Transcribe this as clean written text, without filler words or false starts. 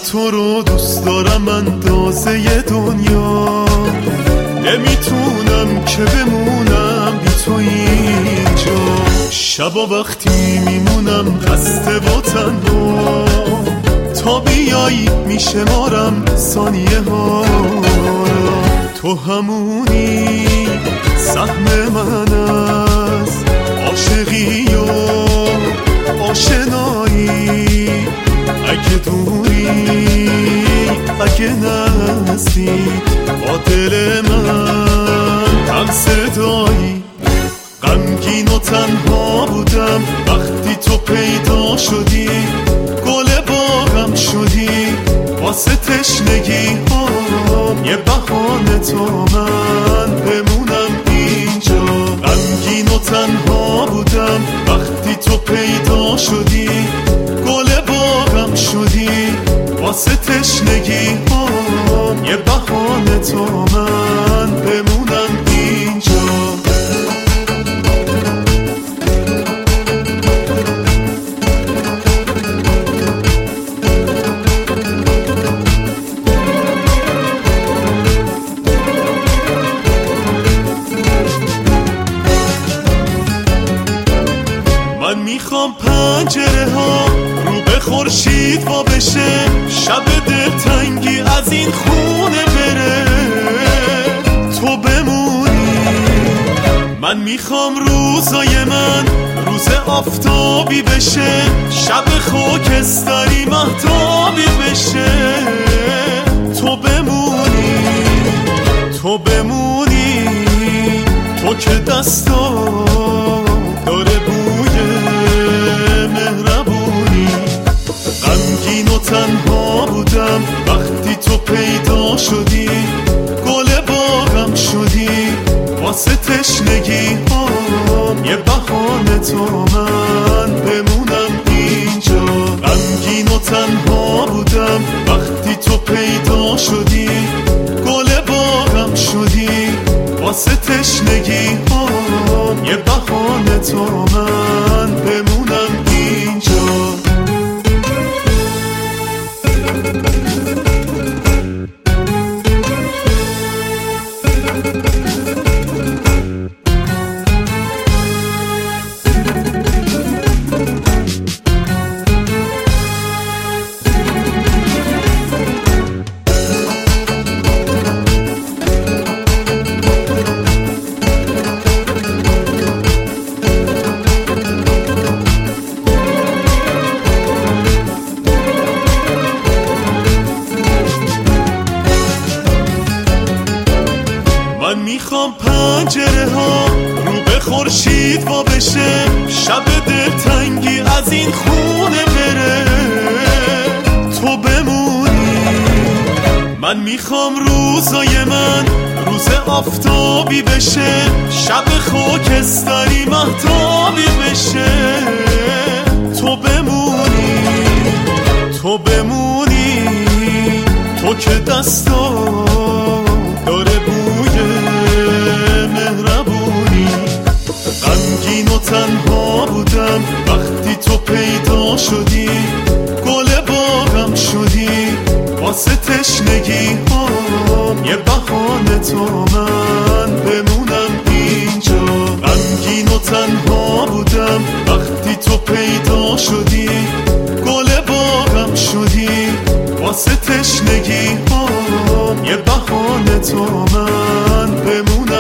تو رو دوست دارم اندازه دنیا، نمیتونم که بمونم بی تو اینجا. شبا وقتی میمونم خسته و تنها، تا بیایی میشمارم ثانیه ها. تو همونی سهم من از عاشقی و آشنایی، اگه دوری اگه نزدیک با دل من هم صدایی. غمگین و تنها بودم وقتی تو پیدا شدی، گل باغم شدی واسه تشنگی هم، یه بهانه تا من بمونم اینجا. غمگین و تنها بودم وقتی تو پیدا شدی، گل باغم شدی واسه تشنگی هم، یه بهانه تا من بمونم اینجا. من میخوام پنجره ها رو به خورشید وا بشه، شب دلتنگی از این خونه بره، تو بمونی. من میخوام روزای من روز آفتابی بشه، شب خاکستری مهتابی بشه، تو بمونی. تو بمونی، تو که دستا داره بوی مهربونی. غمگین و تنها بودم وقتی تو پیدا شدی، گل باغم شدی واسه تشنگی هم، یه بهانه تا من بمونم اینجا. غمگین و تنها بودم وقتی تو پیدا شدی، گل باغم شدی واسه تشنگی هم، یه بهانه تا من بمونم اینجا. من میخوام پنجره ها رو به خورشید وا بشه، شب دلتنگی از این خونه بره، تو بمونی. من میخوام روزای من روز آفتابی بشه، شب خاکستری مهتابی بشه، تو بمونی. تو بمونی، تو که دستا داره بوی مهربونی. غمگین و تنها بودم وقتی تو پیدا شدی، گل باغم شدی واسه تشنگی هم، یه بهانه تا من بمونم اینجا. غمگین و تنها بودم وقتی تو پیدا شدی، گل باغم شدی واسه تشنگی هم، یه بهانه تا من بمونم